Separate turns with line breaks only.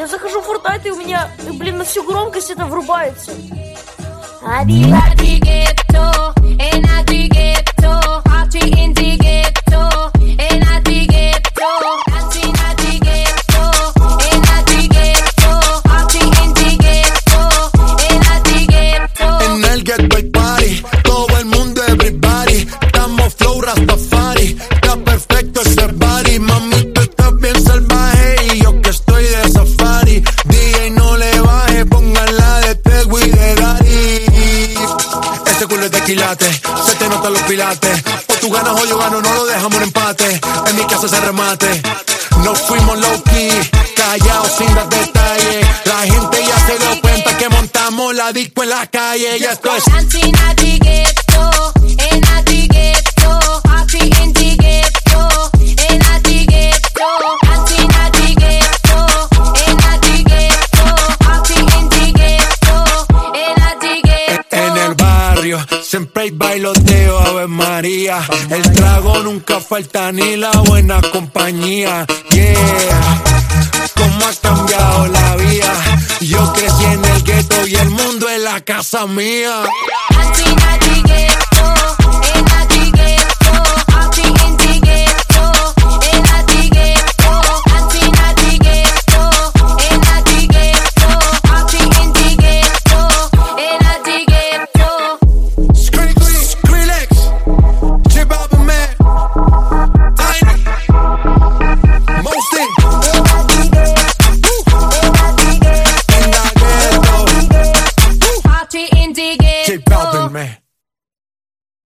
я захожу в Fortnite, и у меня, блин, на всю громкость это врубается.
En el ghetto hay party, todo el mundo, everybody. Estamos flow Rastafari, está perfecto ese body. Mami, tú estás bien salvaje y yo que estoy de safari. DJ no le baje, póngala de Tego y de Dari. Ese culo es de quilate, se te notan los pilates. O tú ganas o yo gano, no lo dejamos en empate. En mi casa se remate. Nos fuimos low key, callados sin dar detalles. La gente ya se dio cuenta que montamos la disco en la calle. Ya esto es en el barrio, siempre hay bailoteo, Ave María. El trago nunca falta ni la buena compañía. Yeah, cómo ha cambiado la vida. Yo crecí en el gueto y el mundo es la casa mía.